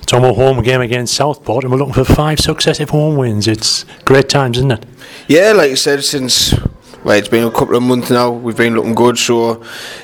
It's our home game against Southport, and we're looking for 5 successive home wins. It's great times, isn't it? Yeah, like you said, since it's been a couple of months now, we've been looking good. So,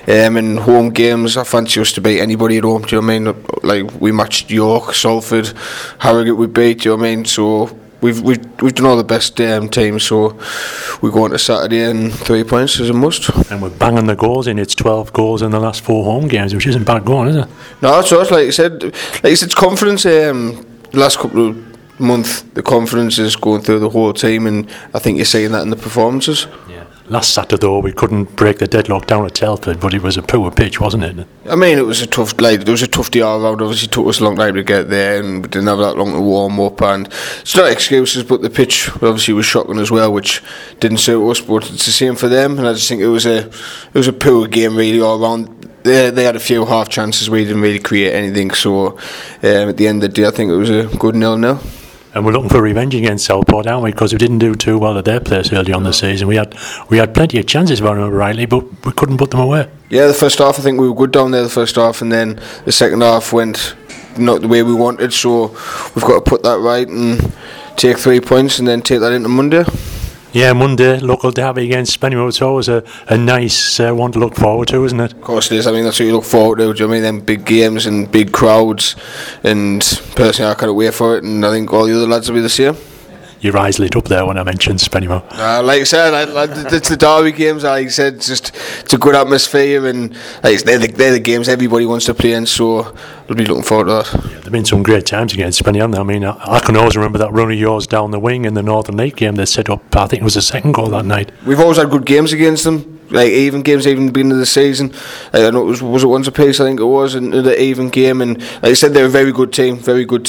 in home games, I fancy us to beat anybody at home. Do you know what I mean? Like we matched York, Salford, Harrogate. We beat. Do you know what I mean? So we've done all the best teams. So we go on to Saturday and 3 points is a must. And we're banging the goals in. It's 12 goals in the last 4 home games, which isn't bad going, is it? No, it's us. Like you said, it's confidence. The last couple of months, the confidence is going through the whole team, and I think you're seeing that in the performances. Yeah. Last Saturday, though, we couldn't break the deadlock down at Telford, but it was a poor pitch, wasn't it? I mean, it was a tough day all around. Obviously, it took us a long time to get there, and we didn't have that long to warm up. And it's not excuses, but the pitch obviously was shocking as well, which didn't suit us. But it's the same for them, and I just think it was a poor game really all around. They had a few half chances. We didn't really create anything. So at the end of the day, I think it was a good 0-0. And we're looking for revenge against Southport, aren't we? Because we didn't do too well at their place early on the season. We had plenty of chances, if I remember rightly, but we couldn't put them away. Yeah, the first half, I think we were good down there the first half, and then the second half went not the way we wanted. So we've got to put that right and take 3 points, and then take that into Monday. Yeah, Monday, local derby against Spennymoor. It's always a nice one to look forward to, isn't it? Of course it is. I mean, that's what you look forward to. Do you know what I mean? Them big games and big crowds. And personally, I can't wait for it. And I think all the other lads will be the same. Your eyes lit up there when I mentioned Spennymoor. Like I said, it's the derby games. Like I said, it's a good atmosphere, and they're the games everybody wants to play in. So I'll be looking forward to that. Yeah, there've been some great times against Spenny, haven't there? I mean, I can always remember that run of yours down the wing in the Northern League game. They set up, I think it was the second goal that night. We've always had good games against them. Like even games, even the beginning of the season. I know it was it once a piece. I think it was in the even game, and like I said, they're a very good team.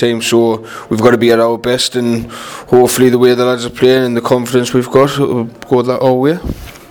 So we've got to be at our best, and hopefully the way the lads are playing and the confidence we've got will go that our way.